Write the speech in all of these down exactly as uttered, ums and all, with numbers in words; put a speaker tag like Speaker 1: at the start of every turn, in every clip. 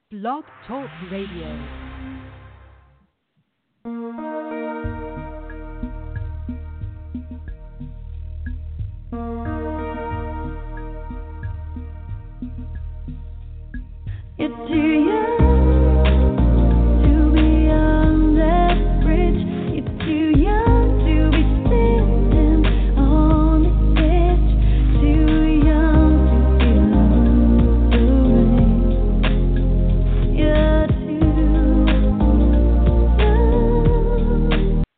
Speaker 1: Blog Talk Radio.
Speaker 2: You're too young to be on that bridge. You're too young to be sitting on the edge. Too young to be lonely. You're too young.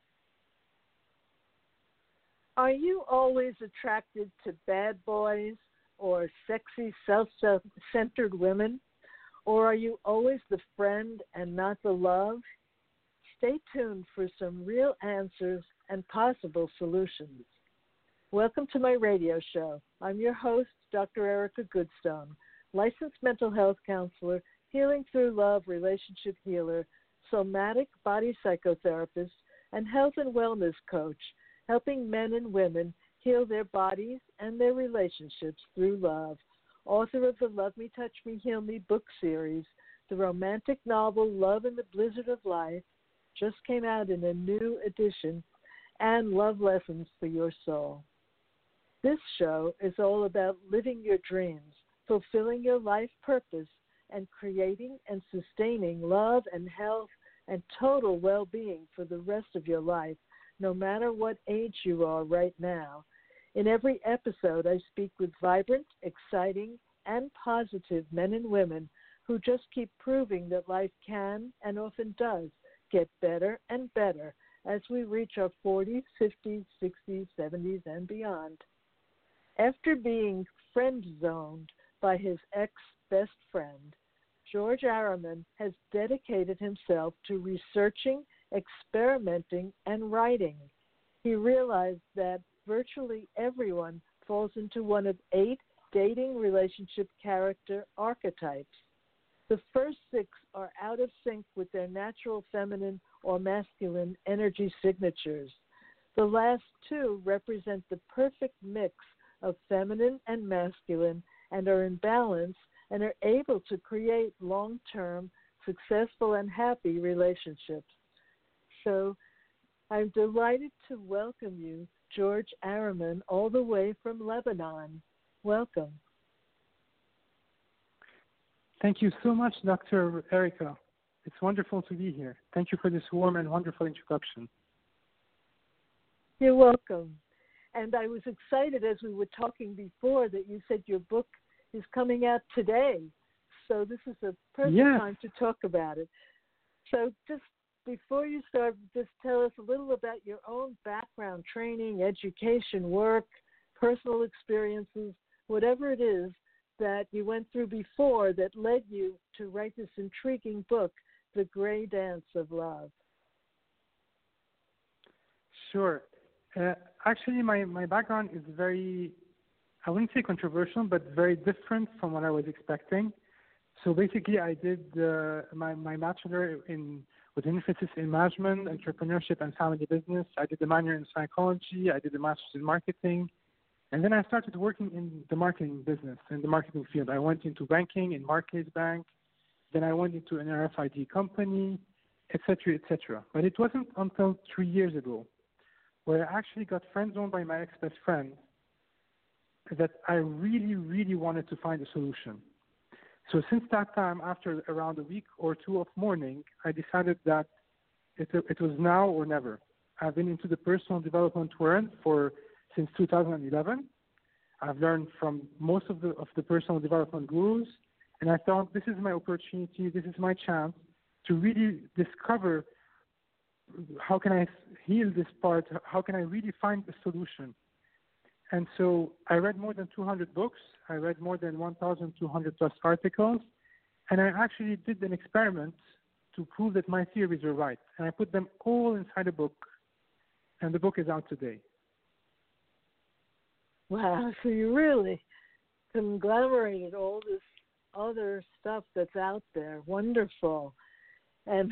Speaker 3: Are you always attracted to bad boys or sexy, self-centered women? Or are you always the friend and not the love? Stay tuned for some real answers and possible solutions. Welcome to my radio show. I'm your host, Doctor Erica Goodstone, licensed mental health counselor, healing through love, relationship healer, somatic body psychotherapist, and health and wellness coach, helping men and women heal their bodies and their relationships through love. Author of the Love Me, Touch Me, Heal Me book series, the romantic novel Love in the Blizzard of Life just came out in a new edition, and Love Lessons for Your Soul. This show is all about living your dreams, fulfilling your life purpose, and creating and sustaining love and health and total well-being for the rest of your life, no matter what age you are right now. In every episode, I speak with vibrant, exciting, and positive men and women who just keep proving that life can and often does get better and better as we reach our forties, fifties, sixties, seventies, and beyond. After being friend-zoned by his ex-best friend, George Araman has dedicated himself to researching, experimenting, and writing. He realized that virtually everyone falls into one of eight dating relationship character archetypes. The first six are out of sync with their natural feminine or masculine energy signatures. The last two represent the perfect mix of feminine and masculine and are in balance and are able to create long-term, successful, and happy relationships. So I'm delighted to welcome you, George Araman, all the way from Lebanon. Welcome.
Speaker 4: Thank you so much, Doctor Erica. It's wonderful to be here. Thank you for this warm and wonderful introduction.
Speaker 3: You're welcome. And I was excited as we were talking before that you said your book is coming out today. So this is a perfect
Speaker 4: yes.
Speaker 3: time to talk about it. So just before you start, just tell us a little about your own background, training, education, work, personal experiences, whatever it is that you went through before that led you to write this intriguing book, The Gray Dance of Love.
Speaker 4: Sure. Uh, actually, my, my background is very, I wouldn't say controversial, but very different from what I was expecting. So basically, I did uh, my, my bachelor in with emphasis in management, entrepreneurship, and family business. I did a minor in psychology. I did a master's in marketing. And then I started working in the marketing business, in the marketing field. I went into banking in Barclays Bank. Then I went into an R F I D company, et cetera, et cetera. But it wasn't until three years ago where I actually got friend-zoned by my ex-best friend that I really, really wanted to find a solution. So since that time, after around a week or two of mourning, I decided that it, it was now or never. I've been into the personal development world for since two thousand eleven. I've learned from most of the of the personal development gurus, and I thought this is my opportunity, this is my chance to really discover how can I heal this part, how can I really find a solution. And so I read more than two hundred books. I read more than one thousand two hundred plus articles. And I actually did an experiment to prove that my theories were right. And I put them all inside a book. And the book is out today.
Speaker 3: Wow, so you really conglomerated all this other stuff that's out there. Wonderful. And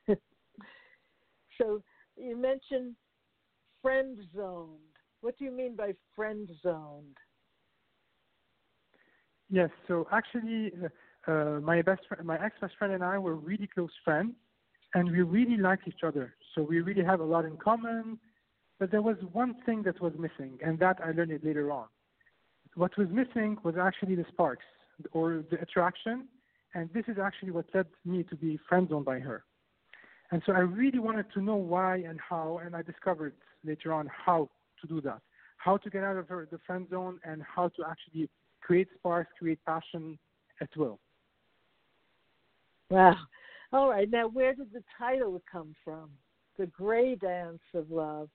Speaker 3: so you mentioned friend zoned. What do you mean by friend zoned?
Speaker 4: Yes, so actually, uh, uh, my best fr- my ex best friend and I were really close friends, and we really liked each other. So we really have a lot in common. But there was one thing that was missing, and that I learned it later on. What was missing was actually the sparks or the attraction, and this is actually what led me to be friend zoned by her. And so I really wanted to know why and how, and I discovered later on how to do that, how to get out of her, the friend zone, and how to actually create sparks, create passion at will.
Speaker 3: Wow. All right. Now, where did the title come from? The Gray Dance of Love.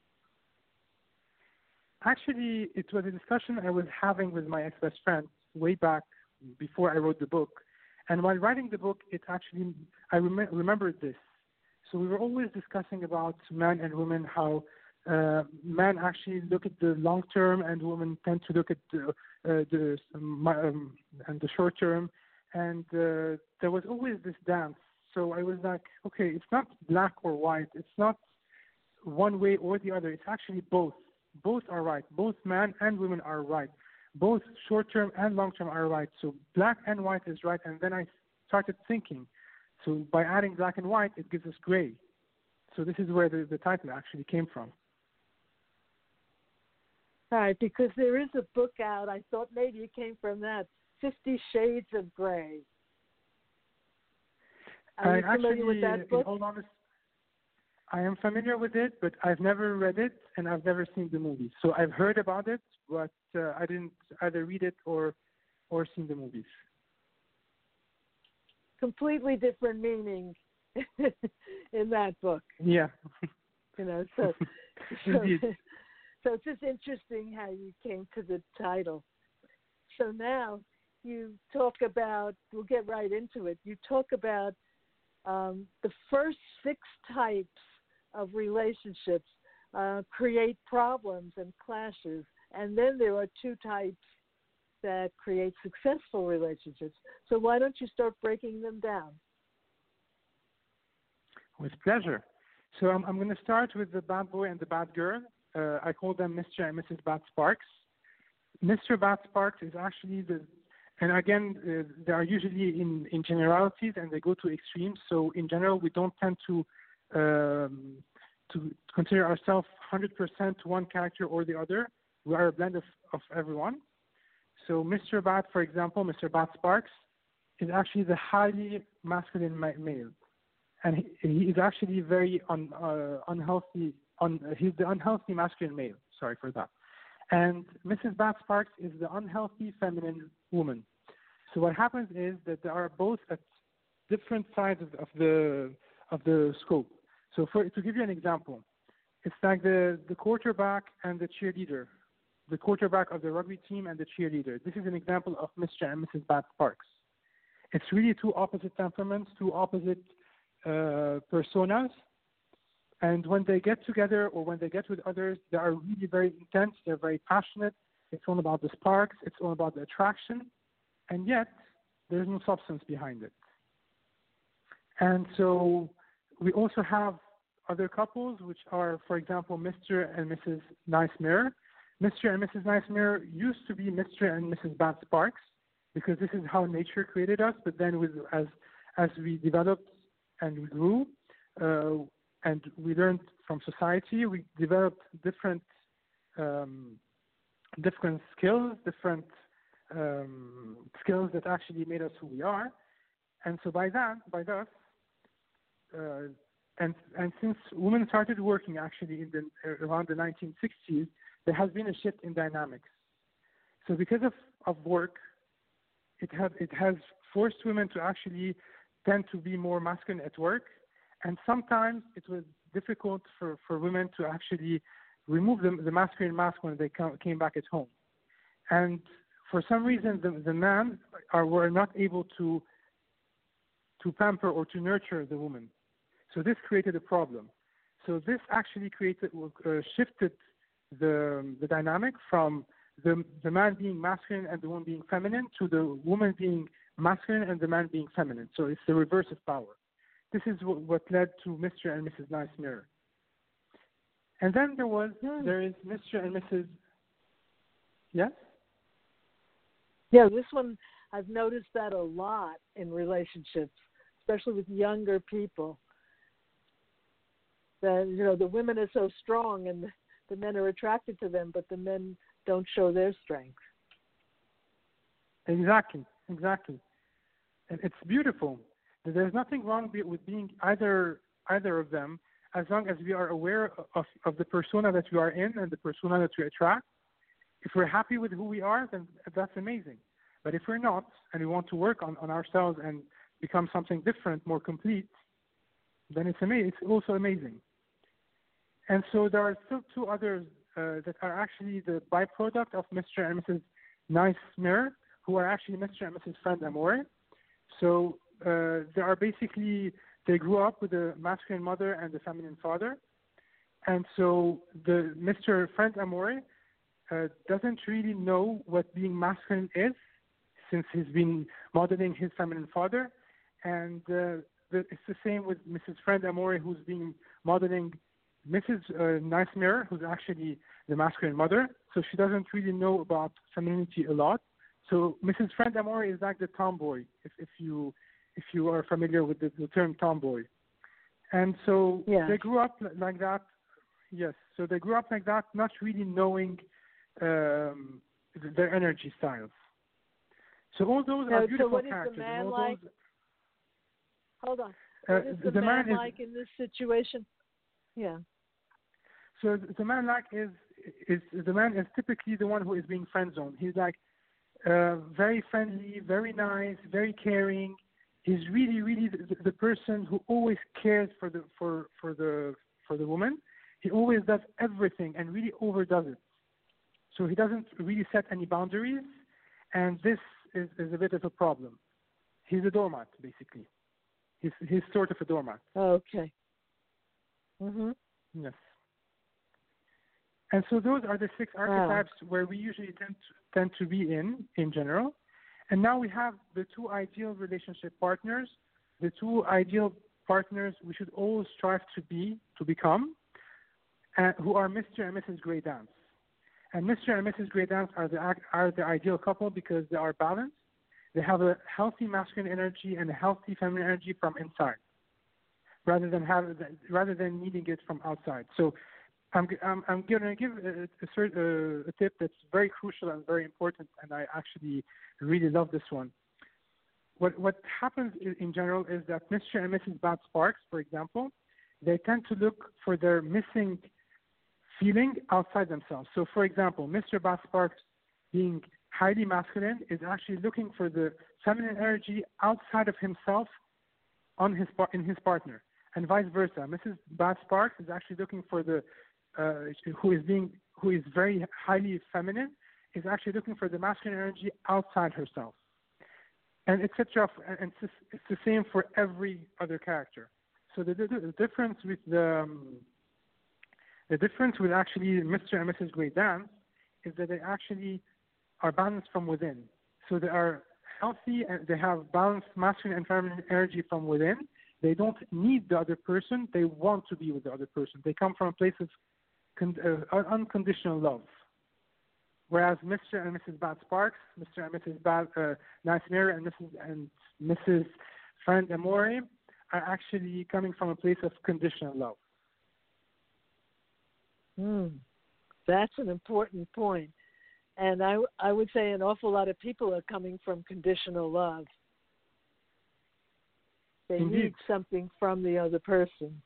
Speaker 4: Actually, it was a discussion I was having with my ex-best friend way back before I wrote the book. And while writing the book, it actually, I rem- remembered this. So we were always discussing about men and women, how uh, men actually look at the long term and women tend to look at the, uh, the um, and the short term. And uh, there was always this dance. So I was like, okay, it's not black or white. It's not one way or the other. It's actually both. Both are right. Both men and women are right. Both short-term and long-term are right. So black and white is right. And then I started thinking, so by adding black and white, it gives us gray. So this is where the, the title actually came from.
Speaker 3: All right, because there is a book out. I thought maybe it came from that, Fifty Shades of Gray. Are you
Speaker 4: I
Speaker 3: familiar
Speaker 4: actually,
Speaker 3: with that book?
Speaker 4: in all honesty, I am familiar with it, but I've never read it and I've never seen the movie. So I've heard about it, but uh, I didn't either read it or or seen the movies.
Speaker 3: Completely different meaning in that book.
Speaker 4: Yeah.
Speaker 3: You know, so so,
Speaker 4: Indeed.
Speaker 3: so it's just interesting how you came to the title. So now you talk about, we'll get right into it. You talk about um, the first six types of relationships uh, create problems and clashes, and then there are two types that create successful relationships. So why don't you start breaking them down?
Speaker 4: With pleasure. So I'm, I'm going to start with the bad boy and the bad girl. Uh, I call them Mister and Missus Bad Sparks. Mister Bad Sparks is actually the, and again, uh, they are usually in, in generalities and they go to extremes. So in general, we don't tend to um, to consider ourselves one hundred percent one character or the other. We are a blend of, of everyone. So Mister Bad, for example, Mister Bad Sparks, is actually the highly masculine ma- male. And he, he is actually very un, uh, unhealthy, un, he's the unhealthy masculine male, sorry for that. And Missus Bad Sparks is the unhealthy feminine woman. So what happens is that they are both at different sides of, of the of the scope. So for, to give you an example, it's like the, the quarterback and the cheerleader, the quarterback of the rugby team and the cheerleader. This is an example of Mister and Missus Bad Sparks. It's really two opposite temperaments, two opposite uh, personas. And when they get together or when they get with others, they are really very intense. They're very passionate. It's all about the sparks. It's all about the attraction. And yet, there's no substance behind it. And so we also have other couples, which are, for example, Mister and Missus Nice Mirror. Mister and Missus Nice Mirror used to be Mister and Missus Bad Sparks because this is how nature created us. But then with, as, as we developed and we grew, uh, and we learned from society, we developed different um, different skills, different um, skills that actually made us who we are. And so by that, by that, uh, and and since women started working actually in the around the nineteen sixties, there has been a shift in dynamics. So because of, of work, it has it has forced women to actually tend to be more masculine at work. And sometimes it was difficult for, for women to actually remove the, the masculine mask when they come, came back at home. And for some reason, the, the men are, were not able to to pamper or to nurture the woman. So this created a problem. So this actually created uh, shifted the the dynamic from the the man being masculine and the woman being feminine to the woman being masculine and the man being feminine. So it's the reverse of power. This is what, what led to Mister and Missus Nice Mirror. And then there was,
Speaker 3: Hmm.
Speaker 4: there is Mister and Missus Yes?
Speaker 3: Yeah, this one I've noticed that a lot in relationships, especially with younger people. That, you know, the women are so strong and the men are attracted to them, but the men don't show their strength.
Speaker 4: Exactly, exactly. And it's beautiful. There's nothing wrong be- with being either either of them, as long as we are aware of, of the persona that we are in and the persona that we attract. If we're happy with who we are, then that's amazing. But if we're not, and we want to work on, on ourselves and become something different, more complete, then it's amazing. It's also amazing. And so there are still two others uh, that are actually the byproduct of Mister and Missus Nice Mirror, who are actually Mister and Missus Friend Amore. So uh, they are basically, they grew up with a masculine mother and a feminine father. And so the Mister Friend Amore uh, doesn't really know what being masculine is, since he's been modeling his feminine father. And uh, the, it's the same with Missus Friend Amore, who's been modeling Missus Uh, Nice Mirror, who's actually the masculine mother. So she doesn't really know about femininity a lot. So Missus Friend Amore is like the tomboy, if, if you if you are familiar with the, the term tomboy. And so
Speaker 3: Yeah.
Speaker 4: they grew up like that. Yes. So they grew up like that, not really knowing um, their energy styles. So all those
Speaker 3: Now,
Speaker 4: are
Speaker 3: so
Speaker 4: beautiful
Speaker 3: what is the
Speaker 4: characters.
Speaker 3: man
Speaker 4: and all
Speaker 3: like?
Speaker 4: those,
Speaker 3: Hold on.
Speaker 4: uh,
Speaker 3: What is the,
Speaker 4: the
Speaker 3: man,
Speaker 4: man is,
Speaker 3: like in this situation? Yeah.
Speaker 4: So the man like is is the man is typically the one who is being friend zoned. He's like uh, very friendly, very nice, very caring. He's really, really the, the person who always cares for the for for the for the woman. He always does everything and really overdoes it. So he doesn't really set any boundaries, and this is, is a bit of a problem. He's a doormat, basically. He's he's sort of a doormat.
Speaker 3: Okay. Mhm.
Speaker 4: Yes. And so those are the six
Speaker 3: Wow.
Speaker 4: archetypes where we usually tend to, tend to be in, in general. And now we have the two ideal relationship partners, the two ideal partners we should always strive to be, to become, uh, who are Mister and Missus Grey Dance. And Mister and Missus Grey Dance are the, are the ideal couple because they are balanced. They have a healthy masculine energy and a healthy feminine energy from inside, rather than have, rather than needing it from outside. So I'm I'm, I'm going to give a, a, cert, a, a tip that's very crucial and very important, and I actually really love this one. What what happens in, in general is that Mister and Missus Bad Sparks, for example, they tend to look for their missing feeling outside themselves. So, for example, Mister Bad Sparks, being highly masculine, is actually looking for the feminine energy outside of himself on his in his partner, and vice versa. Missus Bad Sparks is actually looking for the uh, who is being who is very highly feminine, is actually looking for the masculine energy outside herself, and et cetera. And it's, it's the same for every other character. So the, the, the difference with the um, the difference with actually Mister and Missus Grey Dance is that they actually are balanced from within. So they are healthy and they have balanced masculine and feminine energy from within. They don't need the other person. They want to be with the other person. They come from a place of con- uh, unconditional love. Whereas Mister and Missus Bad Sparks, Mister and Missus Bad uh, Nice Mirror, and Missus and Missus Friend Amore are actually coming from a place of conditional love.
Speaker 3: Mm. That's an important point. And I, I would say an awful lot of people are coming from conditional love. They
Speaker 4: Indeed.
Speaker 3: need something from the other person.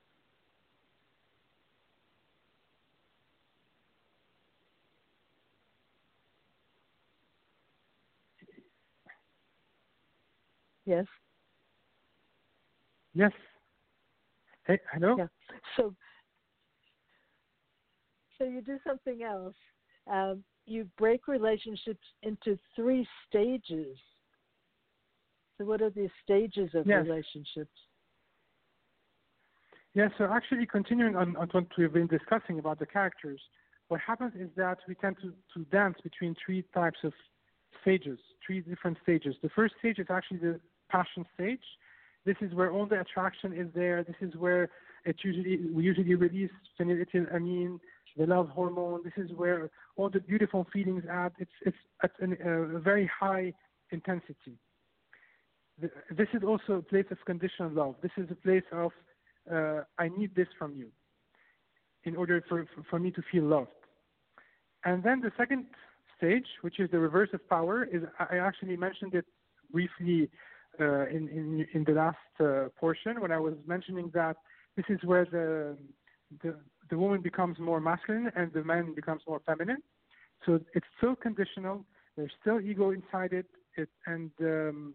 Speaker 3: Yes?
Speaker 4: Yes. Hey, hello?
Speaker 3: Yeah. So, so you do something else. Um, you break relationships into three stages. So what are the stages of
Speaker 4: Yes.
Speaker 3: relationships?
Speaker 4: Yeah, so actually continuing on, on what we've been discussing about the characters, what happens is that we tend to, to dance between three types of stages, three different stages. The first stage is actually the passion stage. This is where all the attraction is there. This is where it usually we usually release phenylethylamine, the love hormone. This is where all the beautiful feelings at. It's it's at an, uh, a very high intensity. The, this is also a place of conditional love. This is a place of uh, I need this from you in order for, for, for me to feel loved. And then the second stage, which is the reverse of power, is I actually mentioned it briefly uh, in, in in the last uh, portion when I was mentioning that this is where the, the the woman becomes more masculine and the man becomes more feminine. So it's still conditional. There's still ego inside it, it and um,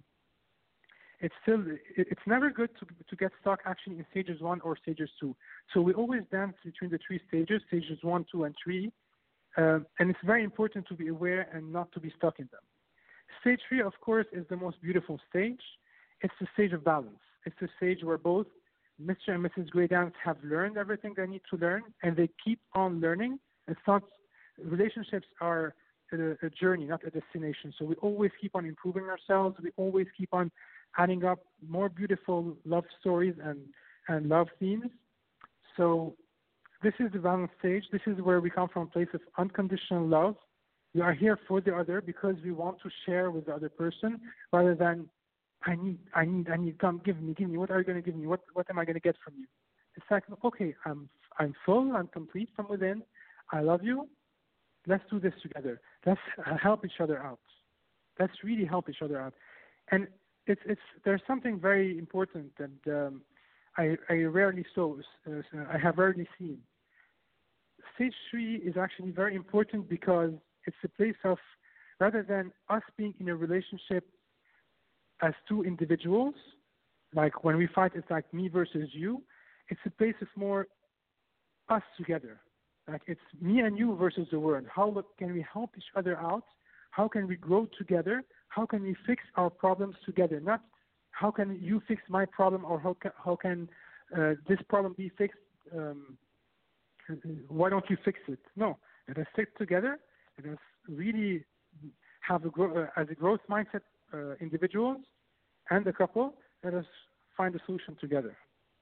Speaker 4: it's still it, it's never good to to get stuck actually in stages one or stages two. So we always dance between the three stages, stages one, two, and three. Um, and it's very important to be aware and not to be stuck in them. Stage three, of course, is the most beautiful stage. It's the stage of balance. It's the stage where both Mister and Missus Grey Dance have learned everything they need to learn, and they keep on learning. It's not, relationships are a, a journey, not a destination. So we always keep on improving ourselves. We always keep on adding up more beautiful love stories and, and love themes. So this is the balance stage. This is where we come from a place of unconditional love. We are here for the other because we want to share with the other person rather than I need, I need, I need, come, give me, give me. What are you going to give me? What, what am I going to get from you? It's like, okay, I'm, I'm full, I'm complete from within. I love you. Let's do this together. Let's help each other out. Let's really help each other out. And it's, it's, there's something very important that um, I, I rarely saw, uh, I have rarely seen. Stage three is actually very important because it's a place of, rather than us being in a relationship as two individuals, like when we fight, it's like me versus you. It's a place of more us together. Like it's me and you versus the world. How can we help each other out? How can we grow together? How can we fix our problems together? Not how can you fix my problem or how can, how can uh, this problem be fixed? Um, why don't you fix it? No, let us stick together. Let us really have a grow, uh, as a growth mindset, uh, individuals and the couple. Let us find a solution together.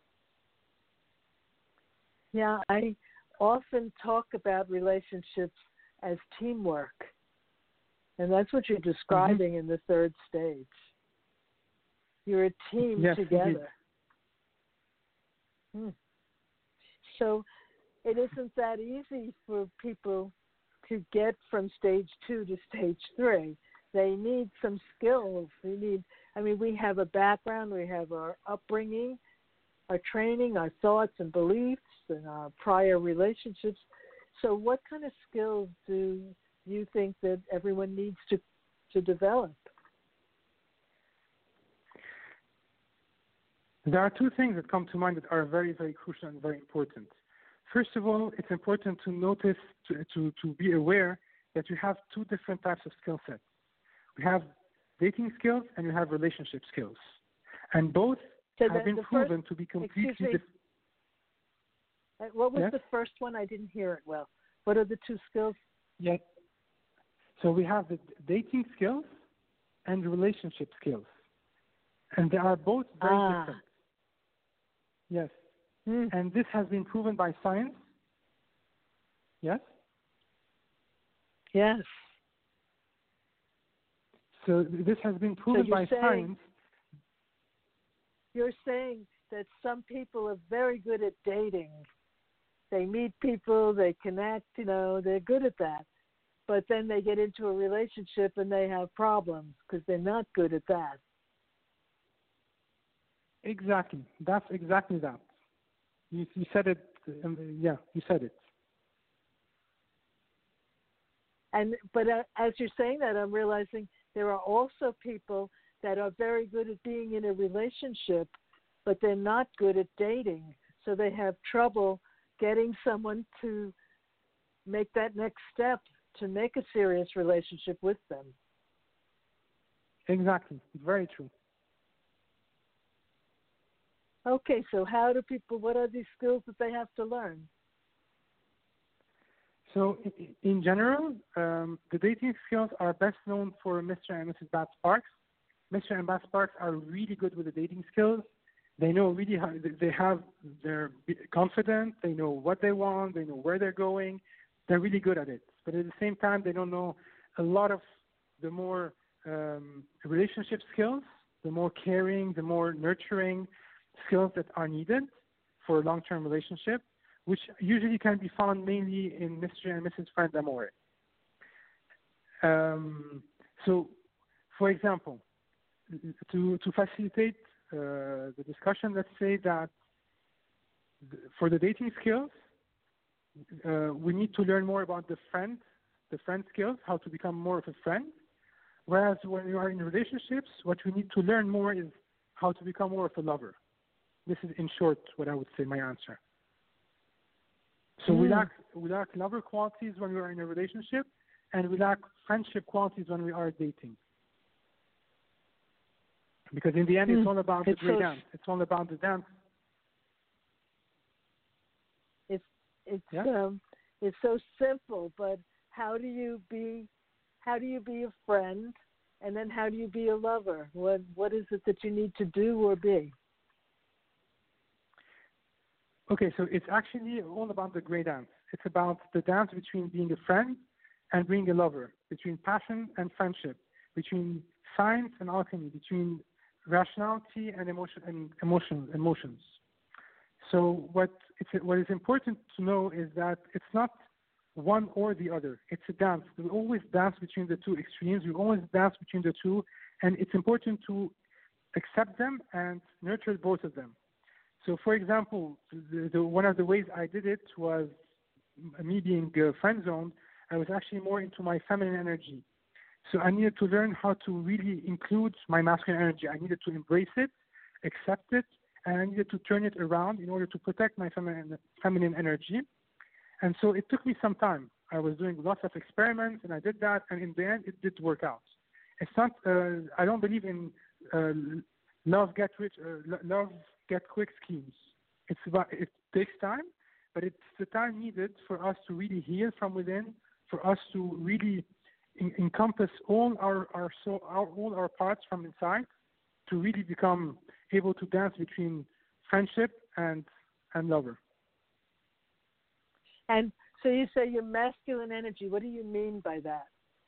Speaker 3: Yeah, I often talk about relationships as teamwork, and that's what you're describing mm-hmm. in the third stage. You're a team
Speaker 4: yes,
Speaker 3: together. Hmm. So it isn't that easy for people to get from stage two to stage three. They need some skills. We need, I mean, we have a background, we have our upbringing, our training, our thoughts and beliefs, and our prior relationships. So what kind of skills do you think that everyone needs to, to develop?
Speaker 4: There are two things that come to mind that are very, very crucial and very important. First of all, it's important to notice, to, to, to be aware that you have two different types of skill sets. We have dating skills and you have relationship skills. And both
Speaker 3: so
Speaker 4: have been proven
Speaker 3: first,
Speaker 4: to be completely
Speaker 3: different. What was
Speaker 4: yes?
Speaker 3: the first one? I didn't hear it well. What are the two skills?
Speaker 4: Yes. So we have the dating skills and relationship skills. And they are both very
Speaker 3: ah.
Speaker 4: different. Yes.
Speaker 3: Hmm.
Speaker 4: And this has been proven by science. Yes?
Speaker 3: Yes.
Speaker 4: So this has been proven
Speaker 3: so
Speaker 4: by
Speaker 3: saying,
Speaker 4: science.
Speaker 3: You're saying that some people are very good at dating. They meet people, they connect, you know, they're good at that. But then they get into a relationship and they have problems because they're not good at that.
Speaker 4: Exactly. That's exactly that. You, you said it. Um, yeah, you said it.
Speaker 3: And but uh, as you're saying that, I'm realizing there are also people that are very good at being in a relationship, but they're not good at dating. So they have trouble getting someone to make that next step to make a serious relationship with them.
Speaker 4: Exactly. Very true.
Speaker 3: Okay, so how do people, what are these skills that they have to learn?
Speaker 4: So in general, um, the dating skills are best known for Mister and Missus Bat Sparks. Mister and Bat Sparks are really good with the dating skills. They know really how, they have, they're confident, they know what they want, they know where they're going. They're really good at it. But at the same time, they don't know a lot of the more um, relationship skills, the more caring, the more nurturing skills that are needed for a long-term relationship, which usually can be found mainly in Mister and Missus Friend Amore. Um, so, for example, to to facilitate uh, the discussion, let's say that th- for the dating skills, uh, we need to learn more about the friend, the friend skills, how to become more of a friend. Whereas when you are in relationships, what we need to learn more is how to become more of a lover. This is, in short, what I would say my answer. So
Speaker 3: Mm.
Speaker 4: we lack we lack lover qualities when we are in a relationship, and we lack friendship qualities when we are dating. Because in the end, it's
Speaker 3: Mm.
Speaker 4: all about
Speaker 3: It's
Speaker 4: the great
Speaker 3: so-
Speaker 4: dance. It's all about the dance.
Speaker 3: It's it's
Speaker 4: Yeah?
Speaker 3: um it's so simple, but how do you be how do you be a friend, and then how do you be a lover? What what is it that you need to do or be?
Speaker 4: Okay, so it's actually all about the great dance. It's about the dance between being a friend and being a lover, between passion and friendship, between science and alchemy, between rationality and emotion and emotion emotions. So what it's what is important to know is that it's not one or the other. It's a dance. We always dance between the two extremes. We always dance between the two, and it's important to accept them and nurture both of them. So, for example, the, the, one of the ways I did it was m- me being uh, friend zoned. I was actually more into my feminine energy. So I needed to learn how to really include my masculine energy. I needed to embrace it, accept it, and I needed to turn it around in order to protect my feminine, feminine energy. And so it took me some time. I was doing lots of experiments, and I did that, and in the end, it did work out. It's not. Uh, I don't believe in uh, love get rich, uh, lo- love get quick schemes. It's about. It takes time, but it's the time needed for us to really heal from within, for us to really en- encompass all our our soul, our, all our parts from inside, to really become able to dance between friendship and and lover.
Speaker 3: And so you say your masculine energy. What do you mean by that?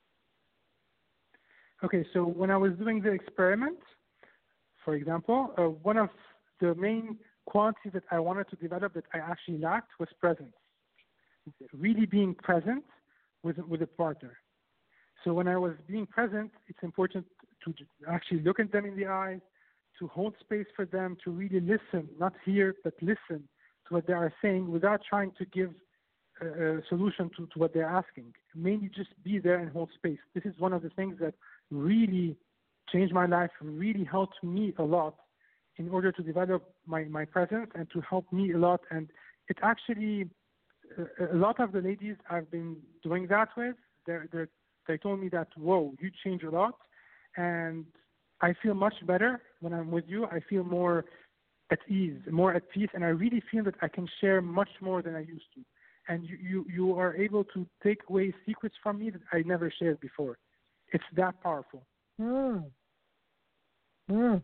Speaker 4: Okay, so when I was doing the experiment, for example, uh, one of the main qualities that I wanted to develop that I actually lacked was presence. Really being present with with a partner. So when I was being present, it's important to j- actually look at them in the eyes, to hold space for them, to really listen, not hear, but listen to what they are saying without trying to give a, a solution to, to what they're asking. Mainly just be there and hold space. This is one of the things that really changed my life, really helped me a lot in order to develop my, my presence and to help me a lot. And it actually, a, a lot of the ladies I've been doing that with, they're, they're, they told me that, whoa, you change a lot. And I feel much better when I'm with you. I feel more at ease, more at peace, and I really feel that I can share much more than I used to. And you, you, you are able to take away secrets from me that I never shared before. It's that powerful.
Speaker 3: Hmm. Hmm.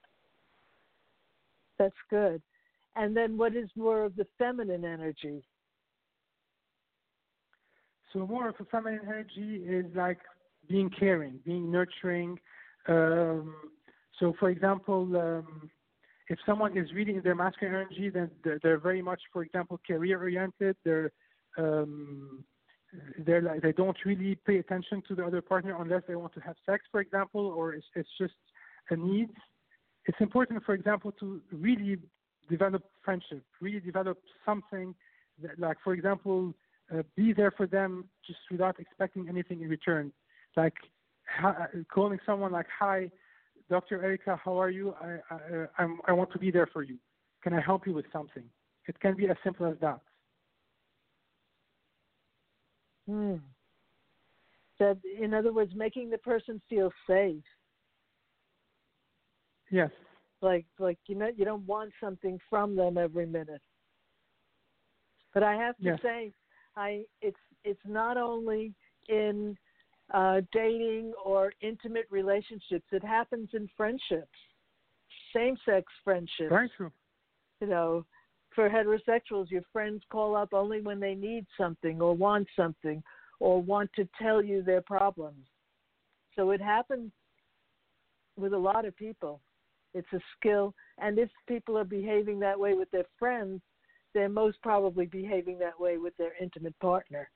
Speaker 3: That's good. And then what is more of the feminine energy?
Speaker 4: So more of a feminine energy is like being caring, being nurturing. Um, so, for example, um, if someone is really in their masculine energy, then they're, they're very much, for example, career-oriented. They're um, they're like they don't really pay attention to the other partner unless they want to have sex, for example, or it's, it's just a need. It's important, for example, to really develop friendship, really develop something that, like, for example, uh, be there for them just without expecting anything in return. Like hi, calling someone like, "Hi, Doctor Erica, how are you? I I, uh, I'm, I want to be there for you. Can I help you with something?" It can be as simple as that.
Speaker 3: Hmm. That, in other words, making the person feel safe.
Speaker 4: Yes.
Speaker 3: Like, like you know, you don't want something from them every minute. But I have to
Speaker 4: Yes.
Speaker 3: say, I it's it's not only in uh, dating or intimate relationships. It happens in friendships, same-sex friendships.
Speaker 4: Very true.
Speaker 3: You know, for heterosexuals, your friends call up only when they need something or want something or want to tell you their problems. So it happens with a lot of people. It's a skill. And if people are behaving that way with their friends, they're most probably behaving that way with their intimate partner.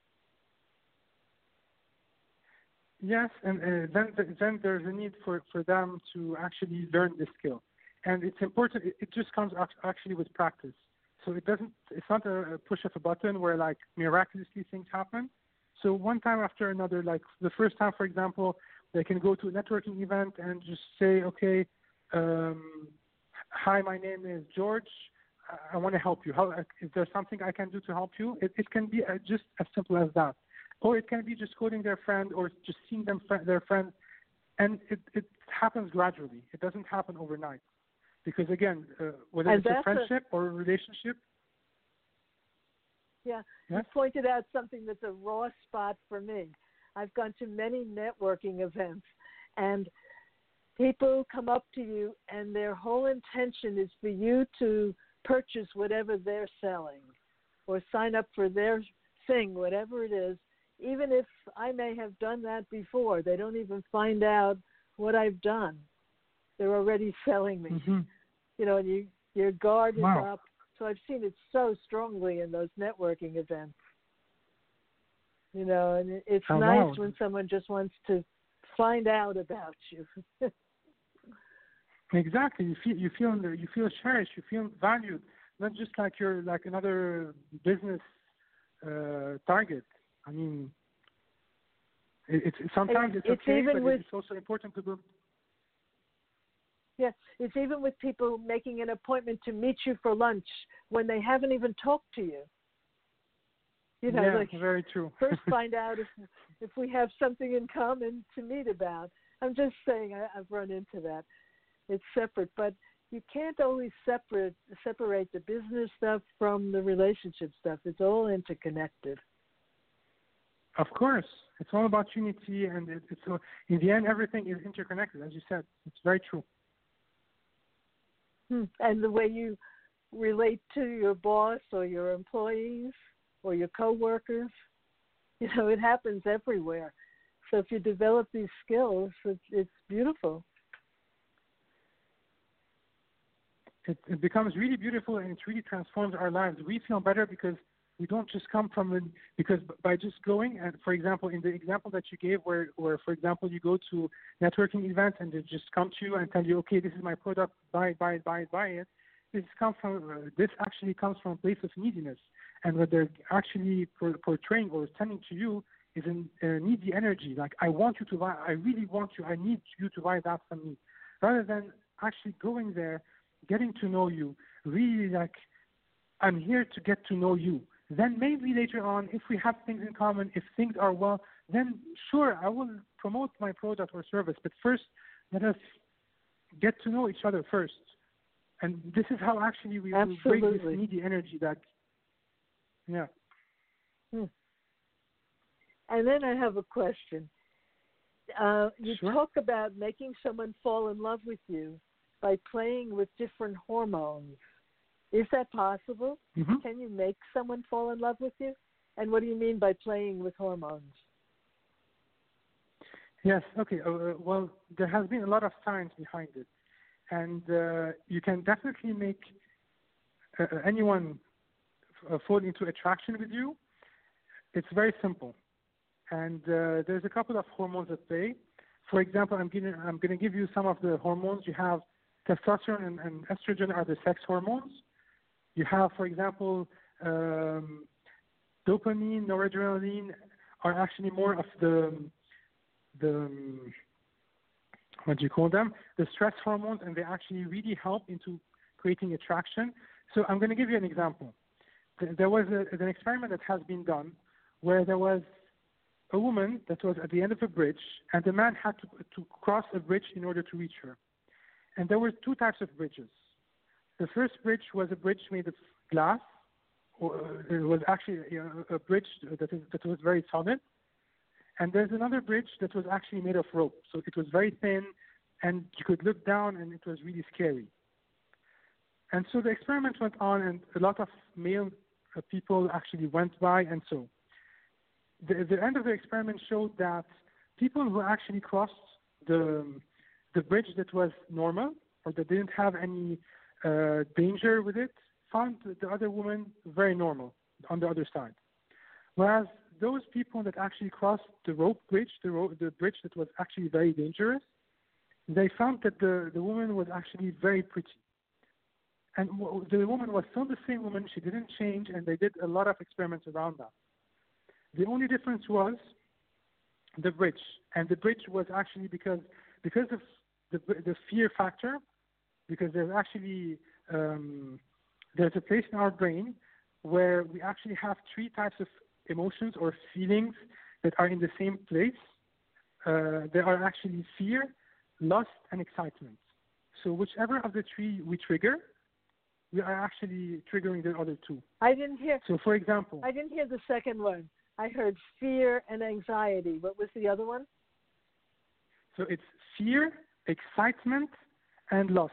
Speaker 4: Yes, and uh, then then there's a need for, for them to actually learn the skill, and it's important. It, it just comes actually with practice. So it doesn't. It's not a, a push of a button where like miraculously things happen. So one time after another, like the first time, for example, they can go to a networking event and just say, okay, um, hi, my name is George. I, I want to help you. How, is there something I can do to help you? It, it can be uh, just as simple as that. Or it can be just calling their friend or just seeing them their friend, and it, it happens gradually. It doesn't happen overnight, because again, uh, whether
Speaker 3: And
Speaker 4: it's a
Speaker 3: that's
Speaker 4: friendship or a relationship.
Speaker 3: Yeah,
Speaker 4: Yeah?
Speaker 3: you pointed out something that's a raw spot for me. I've gone to many networking events, and people come up to you, and their whole intention is for you to purchase whatever they're selling or sign up for their thing, whatever it is. Even if I may have done that before, they don't even find out what I've done. They're already selling me.
Speaker 4: Mm-hmm.
Speaker 3: You know, and you, your guard is
Speaker 4: Wow.
Speaker 3: up. So I've seen it so strongly in those networking events. You know, and it, it's
Speaker 4: Oh,
Speaker 3: nice
Speaker 4: wow.
Speaker 3: when someone just wants to find out about you.
Speaker 4: Exactly. You feel you feel you feel cherished. You feel valued. Not just like you're like another business uh, target. I mean, it, it's sometimes it's,
Speaker 3: it's
Speaker 4: okay,
Speaker 3: even
Speaker 4: but
Speaker 3: with,
Speaker 4: it's also important to go.
Speaker 3: Yeah, it's even with people making an appointment to meet you for lunch when they haven't even talked to you. You know,
Speaker 4: Yeah,
Speaker 3: like
Speaker 4: very true.
Speaker 3: first find out if if we have something in common to meet about. I'm just saying I, I've run into that. It's separate, but you can't always separate separate the business stuff from the relationship stuff. It's all interconnected.
Speaker 4: Of course, it's all about unity, and it, it's uh, in the end everything is interconnected, as you said. It's very true.
Speaker 3: Hmm. And the way you relate to your boss or your employees or your coworkers, you know, it happens everywhere. So if you develop these skills, it's, it's beautiful.
Speaker 4: It, it becomes really beautiful, and it really transforms our lives. We feel better because we don't just come from the, because by just going, and for example, in the example that you gave where, where, for example, you go to networking events and they just come to you and tell you, okay, this is my product, buy it, buy it, buy it, buy it. This comes from, uh, this actually comes from a place of neediness. And what they're actually portraying or sending to you is a uh, needy energy. Like, I want you to buy, I really want you, I need you to buy that from me. Rather than actually going there, getting to know you, really like, I'm here to get to know you. Then maybe later on, if we have things in common, if things are well, then sure, I will promote my product or service. But first, let us get to know each other first. And this is how actually we, we break this needy energy that, yeah.
Speaker 3: Hmm. And then I have a question. Uh, you
Speaker 4: Sure.
Speaker 3: talk about making someone fall in love with you by playing with different hormones. Is that possible?
Speaker 4: Mm-hmm.
Speaker 3: Can you make someone fall in love with you? And what do you mean by playing with hormones?
Speaker 4: Yes, okay. Uh, well, there has been a lot of science behind it. And uh, you can definitely make uh, anyone f- fall into attraction with you. It's very simple. And uh, there's a couple of hormones at play. For example, I'm going I'm going to give you some of the hormones. You have testosterone and, and estrogen are the sex hormones. You have, for example, um, dopamine, noradrenaline are actually more of the, the what do you call them? The stress hormones, and they actually really help into creating attraction. So I'm going to give you an example. There was a, an experiment that has been done where there was a woman that was at the end of a bridge, and the man had to, to cross a bridge in order to reach her. And there were two types of bridges. The first bridge was a bridge made of glass, or it was actually you know, a bridge that, is, that was very solid. And there's another bridge that was actually made of rope. So it was very thin, and you could look down, and it was really scary. And so the experiment went on, and a lot of male uh, people actually went by, and so. The, the end of the experiment showed that people who actually crossed the the bridge that was normal or that didn't have any uh, danger with it found the other woman very normal on the other side. Whereas those people that actually crossed the rope bridge, the, ro- the bridge that was actually very dangerous, they found that the, the woman was actually very pretty. And w- the woman was still the same woman, she didn't change, and they did a lot of experiments around that. The only difference was the bridge. And the bridge was actually because because of the, the fear factor, because there's actually um, there's a place in our brain where we actually have three types of emotions or feelings that are in the same place. Uh, there are actually fear, lust, and excitement. So whichever of the three we trigger, we are actually triggering the other two.
Speaker 3: I didn't hear.
Speaker 4: So, for example,
Speaker 3: I didn't hear the second one. I heard fear and anxiety. What was the other one?
Speaker 4: So it's fear, excitement, and lust.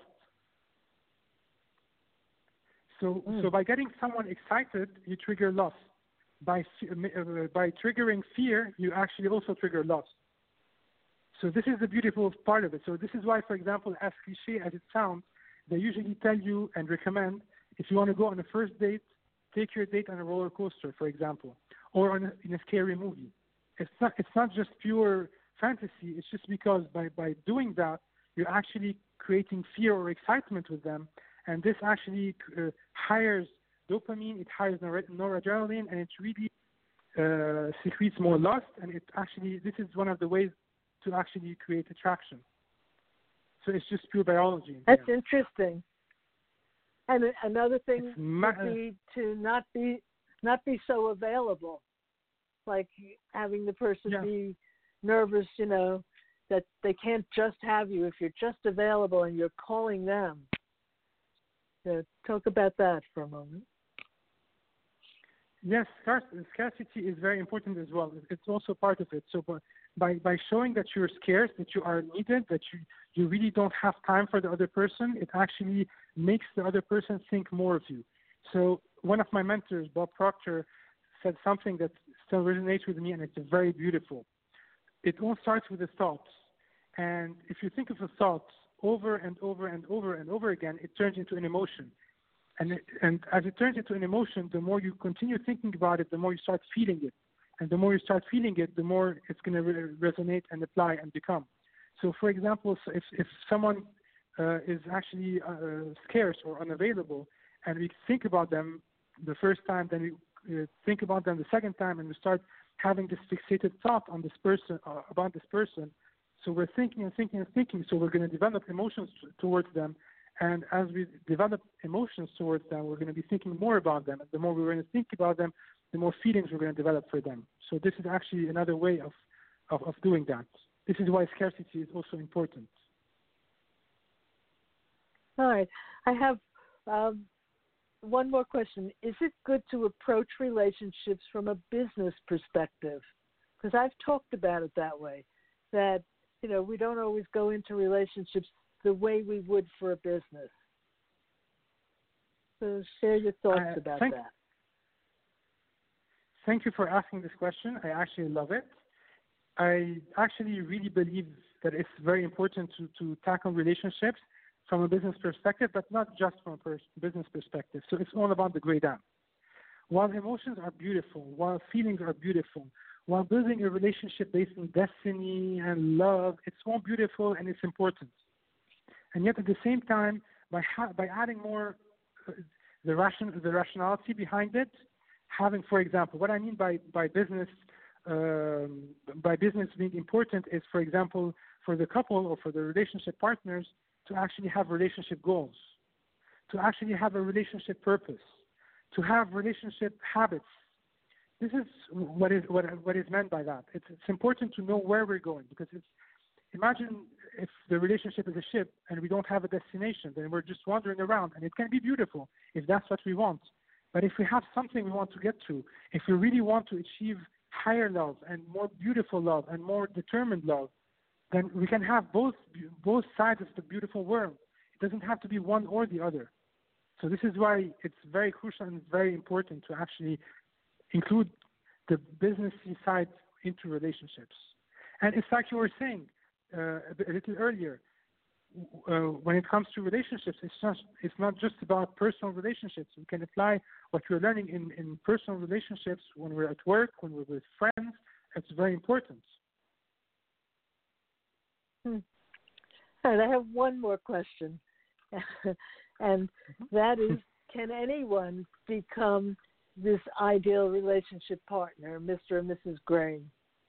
Speaker 4: So,
Speaker 3: Mm.
Speaker 4: so by getting someone excited, you trigger lust. By uh, by triggering fear, you actually also trigger lust. So this is the beautiful part of it. So this is why, for example, as cliche as it sounds, they usually tell you and recommend if you want to go on a first date, take your date on a roller coaster, for example, or on a, in a scary movie. It's not it's not just pure fantasy. It's just because by, by doing that, you're actually creating fear or excitement with them, and this actually uh, hires dopamine, it hires nor- noradrenaline, and it really uh, secretes more lust, and it actually, this is one of the ways to actually create attraction. So it's just pure biology.
Speaker 3: That's
Speaker 4: Yeah.
Speaker 3: interesting. And a- another thing
Speaker 4: It's ma-
Speaker 3: would be to not be not be so available, like having the person
Speaker 4: Yeah.
Speaker 3: be nervous, you know, that they can't just have you if you're just available and you're calling them. So talk about that for a moment.
Speaker 4: Yes, scar- scarcity is very important as well. It's also part of it. So by, by showing that you're scarce, that you are needed, that you, you really don't have time for the other person, it actually makes the other person think more of you. So one of my mentors, Bob Proctor, said something that still resonates with me, and it's very beautiful. It all starts with the thoughts. And if you think of the thoughts over and over and over and over again, it turns into an emotion. And, it, and as it turns into an emotion, the more you continue thinking about it, the more you start feeling it. And the more you start feeling it, the more it's going to re- resonate and apply and become. So, for example, if, if someone uh, is actually uh, scarce or unavailable, and we think about them the first time, then we uh, think about them the second time, and we start having this fixated thought on this person, uh, about this person. So we're thinking and thinking and thinking. So we're going to develop emotions t- towards them. And as we develop emotions towards them, we're going to be thinking more about them. And the more we're going to think about them, the more feelings we're going to develop for them. So this is actually another way of, of, of doing that. This is why scarcity is also important.
Speaker 3: All right. I have um, one more question. Is it good to approach relationships from a business perspective? Because I've talked about it that way, that, you know, we don't always go into relationships the way we would for a business. So share your thoughts
Speaker 4: Uh,
Speaker 3: about
Speaker 4: thank,
Speaker 3: that.
Speaker 4: Thank you for asking this question. I actually love it. I actually really believe that it's very important to, to tackle relationships from a business perspective, but not just from a pers- business perspective. So it's all about the gray down. While emotions are beautiful, while feelings are beautiful, while building a relationship based on destiny and love, it's all beautiful and it's important. And yet at the same time, by ha- by adding more uh, the ration the rationality behind it, having, for example, what I mean by by business um, by business being important is, for example, for the couple or for the relationship partners to actually have relationship goals, to actually have a relationship purpose, to have relationship habits. This is what is what what is meant by that. It's it's important to know where we're going, because it's imagine if the relationship is a ship and we don't have a destination, then we're just wandering around, and it can be beautiful if that's what we want. But if we have something we want to get to, if we really want to achieve higher love and more beautiful love and more determined love, then we can have both both sides of the beautiful world. It doesn't have to be one or the other. So this is why it's very crucial and very important to actually include the business side into relationships. And it's like you were saying uh, a, bit, a little earlier, uh, when it comes to relationships, it's not it's not just about personal relationships. We can apply what we're learning in, in personal relationships when we're at work, when we're with friends. It's very important.
Speaker 3: Hmm. All right, I have one more question, and that is, can anyone become this ideal relationship partner, Mister and Missus Gray?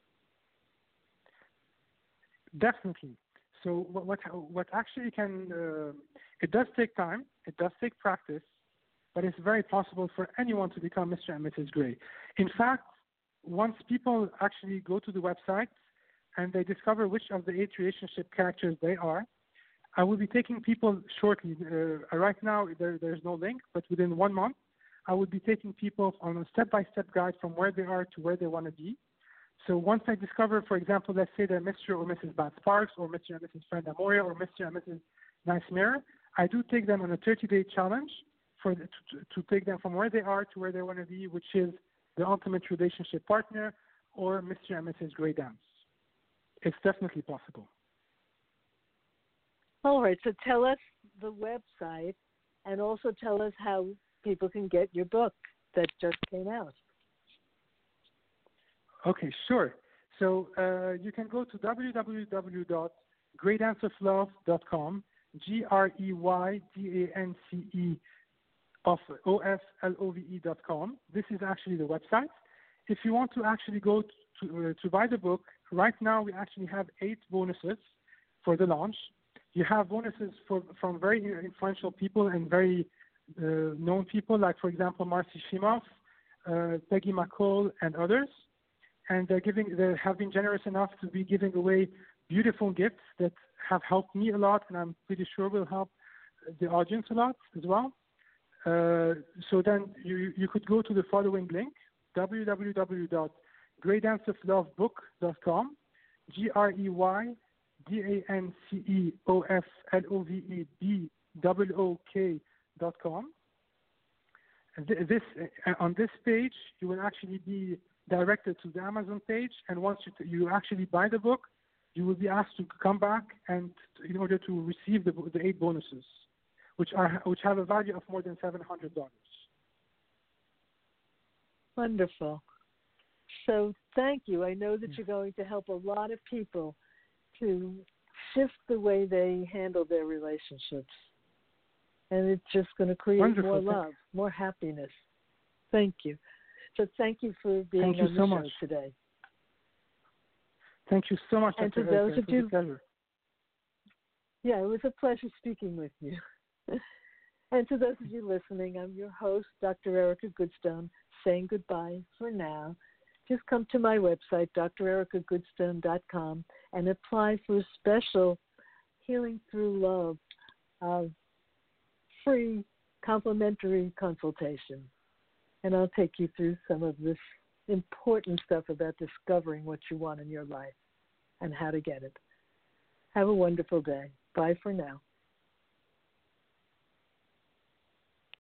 Speaker 4: Definitely. So what what, what actually can uh, it does take time, it does take practice, but it's very possible for anyone to become Mister and Missus Gray. In fact, once people actually go to the website and they discover which of the eight relationship characters they are, I will be taking people shortly. Uh, right now, there, there's no link, but within one month, I will be taking people on a step-by-step guide from where they are to where they want to be. So once I discover, for example, let's say they're Mister or Missus Bad Sparks, or Mister and Missus Friend Amoria, or Mister and Missus Nice Mirror, I do take them on a thirty-day challenge for the, to, to take them from where they are to where they want to be, which is the ultimate relationship partner, or Mister and Missus Gray Dance. It's definitely possible.
Speaker 3: All right, so tell us the website and also tell us how people can get your book that just came out.
Speaker 4: Okay, sure. So uh, you can go to w w w dot grey dance of love dot com, G R E Y D A N C E of O F L O V E dot com. This is actually the website. If you want to actually go to, uh, to buy the book, right now we actually have eight bonuses for the launch. You have bonuses for, from very influential people and very uh, known people, like, for example, Marcy Shimoff, uh, Peggy McCall, and others. And they're giving, they have been generous enough to be giving away beautiful gifts that have helped me a lot, and I'm pretty sure will help the audience a lot as well. Uh, so then you you could go to the following link, w w w dot grey dance of love book dot com, G R E Y D A N C E O F L O V E B O O K dot com. This uh, on this page, you will actually be directed to the Amazon page, and once you, you actually buy the book, you will be asked to come back and in order to receive the, the eight bonuses, which are which have a value of more than seven hundred dollars.
Speaker 3: Wonderful. So thank you. I know that you're going to help a lot of people to shift the way they handle their relationships, and it's just going to create
Speaker 4: Wonderful.
Speaker 3: more love, more happiness. Thank you. So thank you for being
Speaker 4: thank you
Speaker 3: on
Speaker 4: so
Speaker 3: the show
Speaker 4: much.
Speaker 3: today.
Speaker 4: Thank you so much,
Speaker 3: And
Speaker 4: Doctor
Speaker 3: to those
Speaker 4: Erica.
Speaker 3: of
Speaker 4: It was
Speaker 3: you,
Speaker 4: a pleasure.
Speaker 3: Yeah, it was a pleasure speaking with you. And to those of you listening, I'm your host, Doctor Erica Goodstone, saying goodbye for now. Just come to my website, d r erica goodstone dot com, and apply for a special Healing Through Love uh, free complimentary consultation. And I'll take you through some of this important stuff about discovering what you want in your life and how to get it. Have a wonderful day. Bye for now.